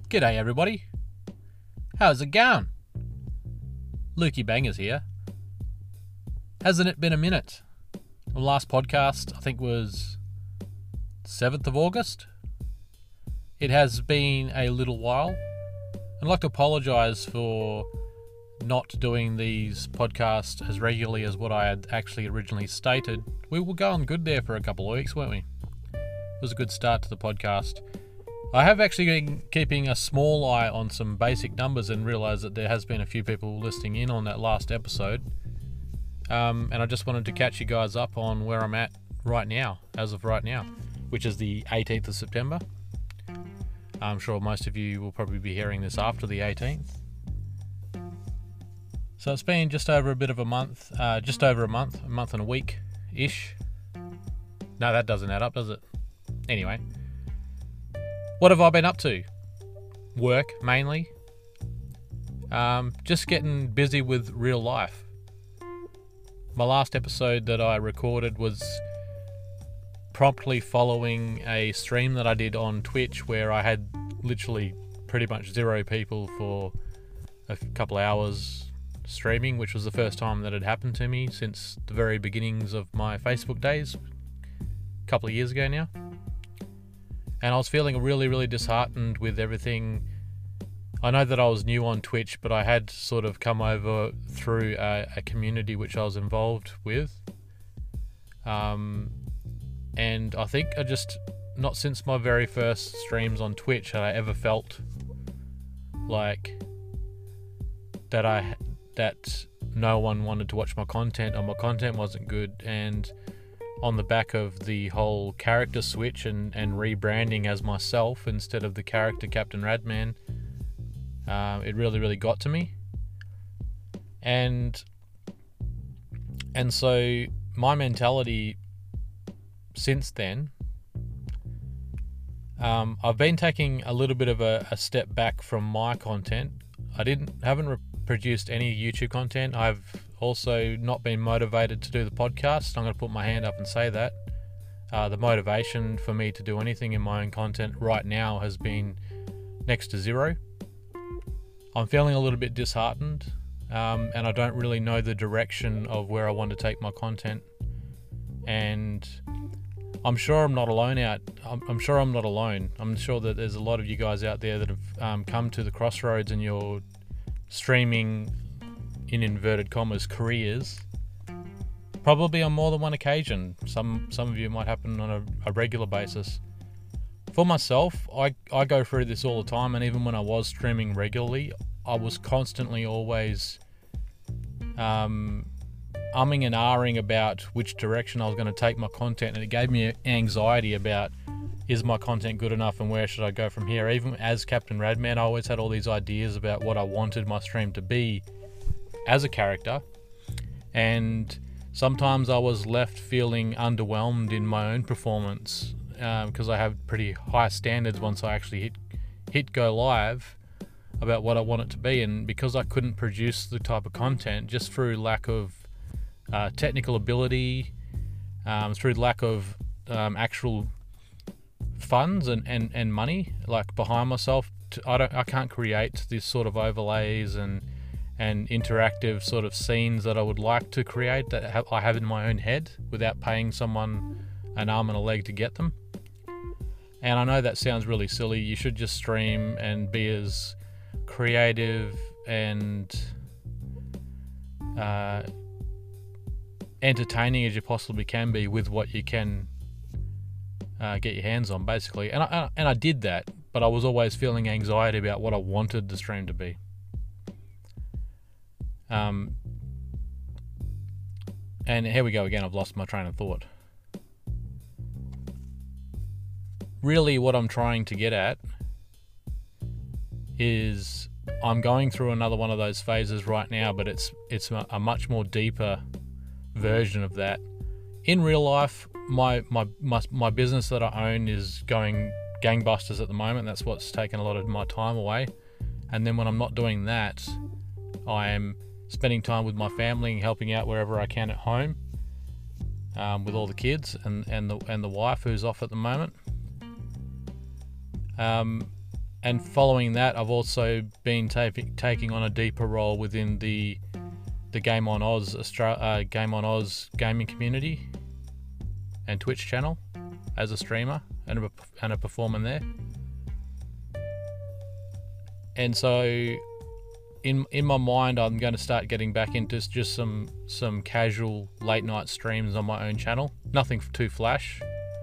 G'day everybody. How's it going? Lukey Bangers here. Hasn't it been a minute? The last podcast, I think, was 7th of August. It has been a little while. I'd like to apologise for not doing these podcasts as regularly as what I had actually originally stated. We were going good there for a couple of weeks, weren't we? It was a good start to the podcast. I have actually been keeping a small eye on some basic numbers and realised that there has been a few people listening in on that last episode. And I just wanted to catch you guys up on where I'm at right now, as of right now, which is the 18th of September. I'm sure most of you will probably be hearing this after the 18th. So it's been just over a month and a week-ish. No, that doesn't add up, does it? Anyway. What have I been up to? Work, mainly. Just getting busy with real life. My last episode that I recorded was promptly following a stream that I did on Twitch where I had literally pretty much 0 people for a couple hours streaming, which was the first time that had happened to me since the very beginnings of my Facebook days, a couple of years ago now. And I was feeling really, really disheartened with everything. I know that I was new on Twitch, but I had sort of come over through a community which I was involved with. And I think not since my very first streams on Twitch had I ever felt like that no one wanted to watch my content or my content wasn't good. And on the back of the whole character switch and rebranding as myself instead of the character Captain Radman, it really, really got to me. And so my mentality since then, I've been taking a little bit of a step back from my content. I haven't produced any YouTube content. I've also not been motivated to do the podcast. I'm going to put my hand up and say that. The motivation for me to do anything in my own content right now has been next to 0. I'm feeling a little bit disheartened, and I don't really know the direction of where I want to take my content. And I'm sure I'm not alone I'm sure I'm not alone. I'm sure that there's a lot of you guys out there that have come to the crossroads and you're streaming, in inverted commas, careers, probably on more than one occasion. Some of you might happen on a regular basis. For myself, I go through this all the time, and even when I was streaming regularly, I was constantly always umming and ahhing about which direction I was going to take my content, and it gave me anxiety about, is my content good enough and where should I go from here? Even as Captain Radman, I always had all these ideas about what I wanted my stream to be as a character, and sometimes I was left feeling underwhelmed in my own performance because I have pretty high standards once I actually hit go live about what I want it to be. And because I couldn't produce the type of content just through lack of technical ability, through lack of actual funds and money like behind myself, I can't create this sort of overlays and interactive sort of scenes that I would like to create that I have in my own head without paying someone an arm and a leg to get them. And I know that sounds really silly. You should just stream and be as creative and entertaining as you possibly can be with what you can get your hands on, basically. And I did that, but I was always feeling anxiety about what I wanted the stream to be. And here we go again, I've lost my train of thought. Really what I'm trying to get at is I'm going through another one of those phases right now, but it's a much more deeper version of that. In real life, my business that I own is going gangbusters at the moment. That's what's taken a lot of my time away. And then when I'm not doing that, I am spending time with my family and helping out wherever I can at home, with all the kids and the wife who's off at the moment. And And following that, I've also been taking on a deeper role within the Game on Oz Game on Oz gaming community and Twitch channel as a streamer and a performer there. And so in my mind, I'm going to start getting back into just some casual late night streams on my own channel. Nothing too flash.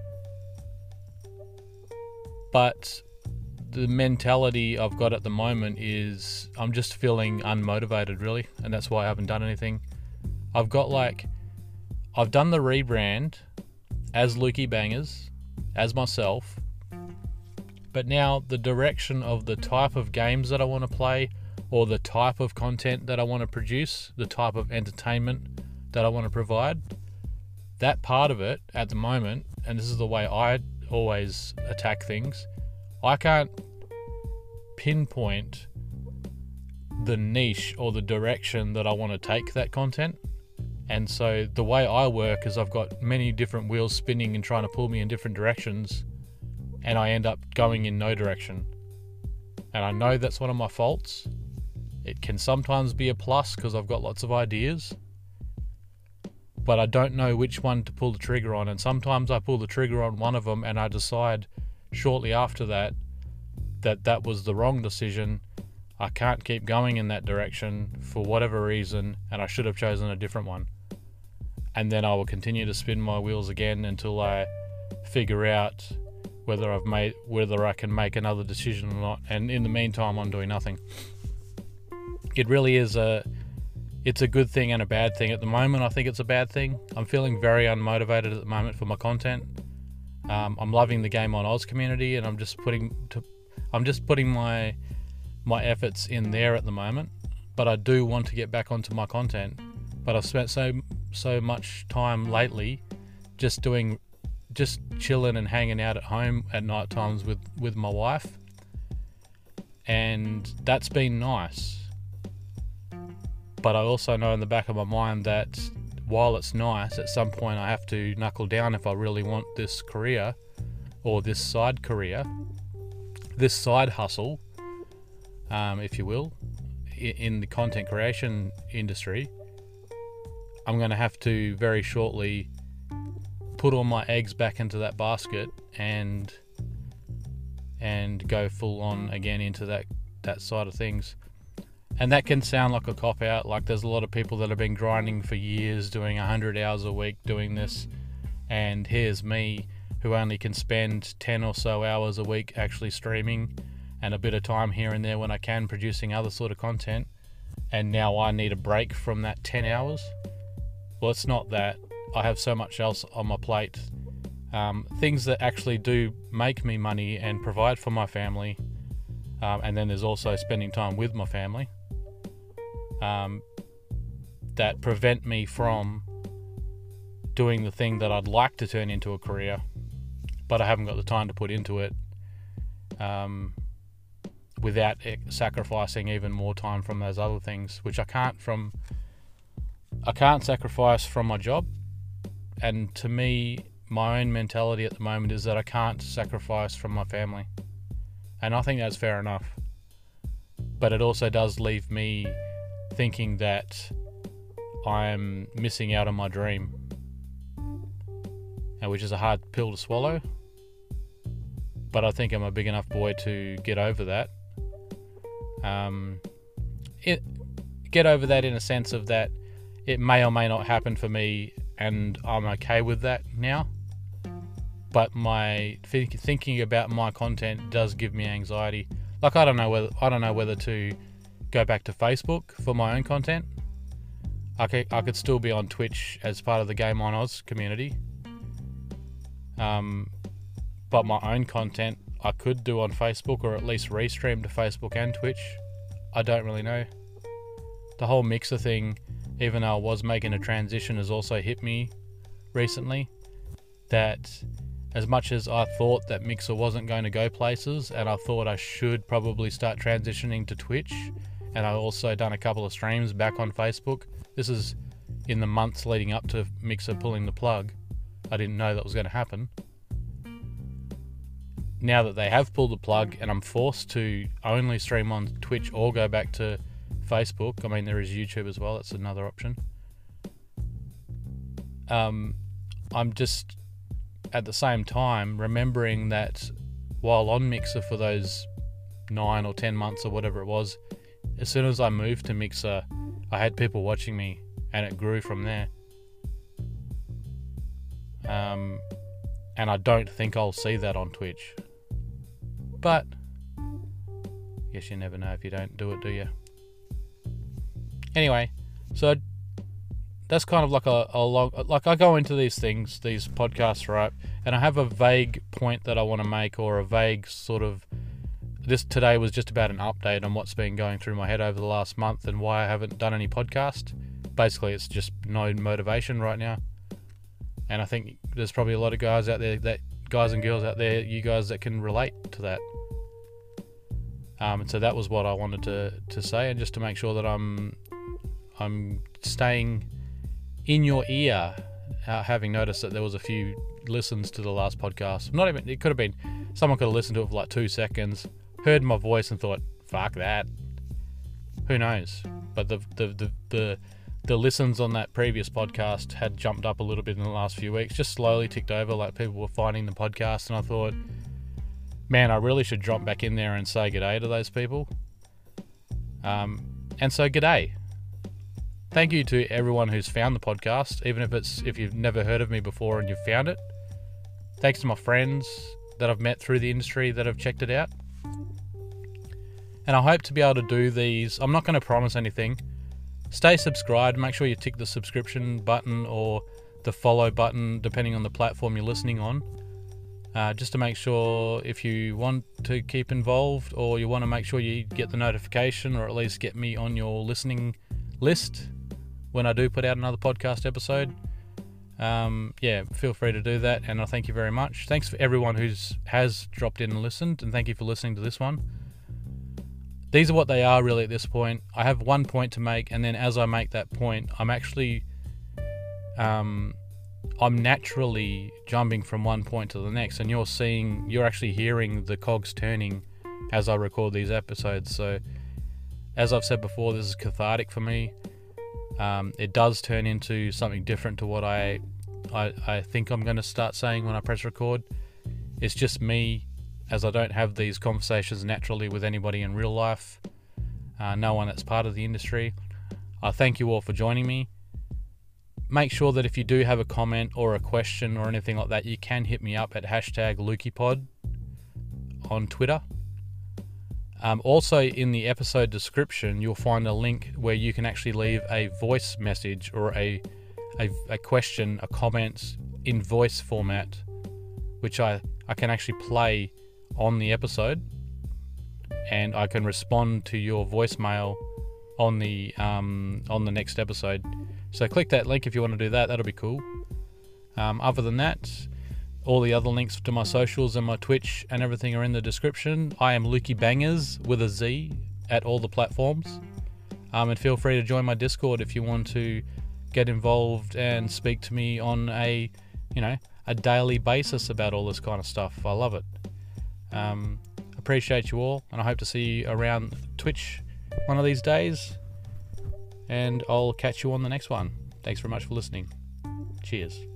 But the mentality I've got at the moment is I'm just feeling unmotivated, really, and that's why I haven't done anything. I've done the rebrand as Lukey Bangers, as myself, but now the direction of the type of games that I want to play, or the type of content that I want to produce, the type of entertainment that I want to provide, that part of it at the moment, and this is the way I always attack things, I can't pinpoint the niche or the direction that I want to take that content. And so the way I work is I've got many different wheels spinning and trying to pull me in different directions, and I end up going in no direction. And I know that's one of my faults. It can sometimes be a plus because I've got lots of ideas, but I don't know which one to pull the trigger on. And sometimes I pull the trigger on one of them and I decide shortly after that was the wrong decision. I can't keep going in that direction for whatever reason, and I should have chosen a different one. And then I will continue to spin my wheels again until I figure out whether I can make another decision or not. And in the meantime, I'm doing nothing. It really is it's a good thing and a bad thing. At the moment, I think it's a bad thing. I'm feeling very unmotivated at the moment for my content. I'm loving the Game on Oz community, and I'm just putting my efforts in there at the moment. But I do want to get back onto my content. But I've spent so much time lately just chilling and hanging out at home at night times with my wife, and that's been nice. But I also know in the back of my mind that while it's nice, at some point I have to knuckle down if I really want this career, or this side hustle, if you will, in the content creation industry. I'm going to have to very shortly put all my eggs back into that basket and go full on again into that side of things. And that can sound like a cop-out. Like, there's a lot of people that have been grinding for years, doing 100 hours a week doing this, and here's me who only can spend 10 or so hours a week actually streaming, and a bit of time here and there when I can producing other sort of content, and now I need a break from that 10 hours. Well, it's not that. I have so much else on my plate. Things that actually do make me money and provide for my family. And then there's also spending time with my family. That prevent me from doing the thing that I'd like to turn into a career, but I haven't got the time to put into it, without sacrificing even more time from those other things, which I can't sacrifice from my job. And to me, my own mentality at the moment is that I can't sacrifice from my family, and I think that's fair enough. But it also does leave me thinking that I'm missing out on my dream, and which is a hard pill to swallow, but I think I'm a big enough boy to get over that. Get over that in a sense of that it may or may not happen for me, and I'm okay with that now. But my thinking about my content does give me anxiety. Like, I don't know whether to go back to Facebook for my own content. I could still be on Twitch as part of the Game on Oz community. But my own content I could do on Facebook, or at least restream to Facebook and Twitch. I don't really know. The whole Mixer thing, even though I was making a transition, has also hit me recently. That as much as I thought that Mixer wasn't going to go places, and I thought I should probably start transitioning to Twitch, and I also done a couple of streams back on Facebook. This is in the months leading up to Mixer pulling the plug. I didn't know that was going to happen. now that they have pulled the plug and I'm forced to only stream on Twitch or go back to Facebook, I mean, there is YouTube as well, that's another option. I'm just at the same time remembering that while on Mixer for those 9 or 10 months or whatever it was, as soon as I moved to Mixer, I had people watching me and it grew from there. And I don't think I'll see that on Twitch. But I guess you never know if you don't do it, do you? Anyway, so that's kind of like a long, like I go into these things, these podcasts, right? And I have a vague point that I want to make, or a vague sort of, this today was just about an update on what's been going through my head over the last month and why I haven't done any podcast. Basically, it's just no motivation right now. And I think there's probably a lot of guys out there, guys and girls out there, you guys that can relate to that. And so that was what I wanted to say, and just to make sure that I'm staying in your ear, having noticed that there was a few listens to the last podcast. Not even, it could have been, someone could have listened to it for like 2 seconds, heard my voice and thought, fuck that. Who knows? But the listens on that previous podcast had jumped up a little bit in the last few weeks, just slowly ticked over, like people were finding the podcast, and I thought, man, I really should drop back in there and say g'day to those people. And so g'day. Thank you to everyone who's found the podcast, even if you've never heard of me before and you've found it. Thanks to my friends that I've met through the industry that have checked it out. And I hope to be able to do these. I'm not going to promise anything. Stay subscribed. Make sure you tick the subscription button or the follow button, depending on the platform you're listening on. Just to make sure, if you want to keep involved, or you want to make sure you get the notification, or at least get me on your listening list when I do put out another podcast episode. Feel free to do that, and I thank you very much. Thanks for everyone has dropped in and listened, and thank you for listening to this one. These are what they are really at this point. I have one point to make, and then as I make that point, I'm actually I'm naturally jumping from one point to the next, and you're actually hearing the cogs turning as I record these episodes. So as I've said before, this is cathartic for me. It does turn into something different to what I think I'm going to start saying when I press record. It's just me, as I don't have these conversations naturally with anybody in real life, no one that's part of the industry. I thank you all for joining me. Make sure that if you do have a comment or a question or anything like that, you can hit me up at #LukeyPod on Twitter. Also, in the episode description, you'll find a link where you can actually leave a voice message or a question, a comment in voice format, which I can actually play on the episode, and I can respond to your voicemail on the next episode. So click that link if you want to do that. That'll be cool. Other than that, all the other links to my socials and my Twitch and everything are in the description. I am Lukey Bangers with a Z at all the platforms. And feel free to join my Discord if you want to get involved and speak to me on a daily basis about all this kind of stuff. I love it. Appreciate you all, and I hope to see you around Twitch one of these days. And I'll catch you on the next one. Thanks very much for listening. Cheers.